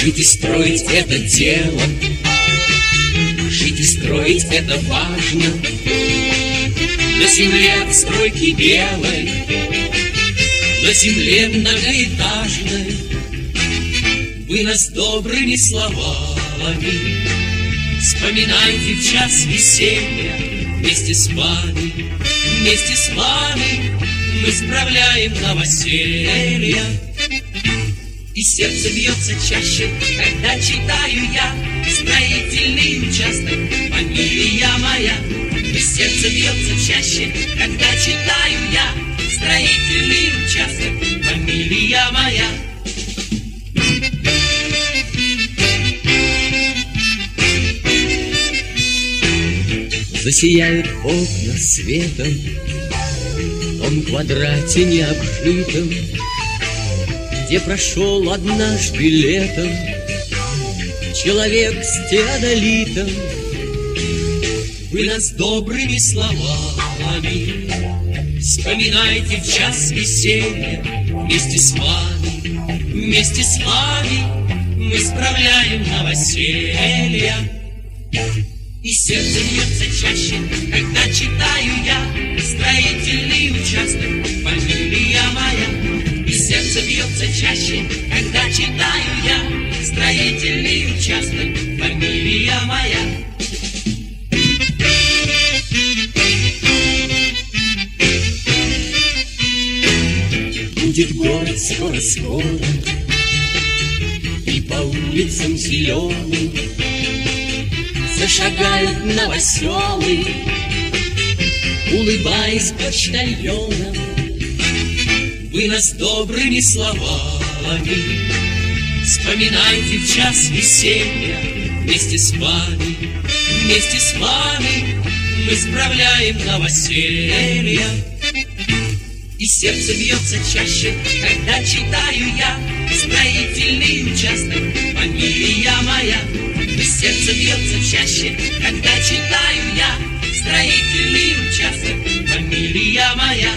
Жить и строить — это дело, жить и строить — это важно. На земле от стройки белой, на земле многоэтажной вы нас добрыми словами вспоминайте в час веселья. Вместе с вами, вместе с вами мы справляем новоселья. И сердце бьется чаще, когда читаю я строительный участок, фамилия моя. И сердце бьется чаще, когда читаю я строительный участок, фамилия моя. Засияют окна светом в том квадрате необжитом, где прошел однажды летом человек с теодолитом. Вы нас добрыми словами вспоминайте в час веселья. Вместе с вами, вместе с вами мы справляем новоселья. И сердце бьется чаще, когда читаю я строительный участок, фамилия моя. И сердце бьется чаще, когда читаю я строительный участок, фамилия моя. Будет город скоро-скоро, и по улицам зеленым зашагают новоселы, улыбаясь почтальонам. Вы нас добрыми словами вспоминайте в час веселья. Вместе с вами, вместе с вами мы справляем новоселья. И сердце бьется чаще, когда читаю я строительный участок, фамилия моя. И сердце бьется чаще, когда читаю я строительный участок, фамилия моя.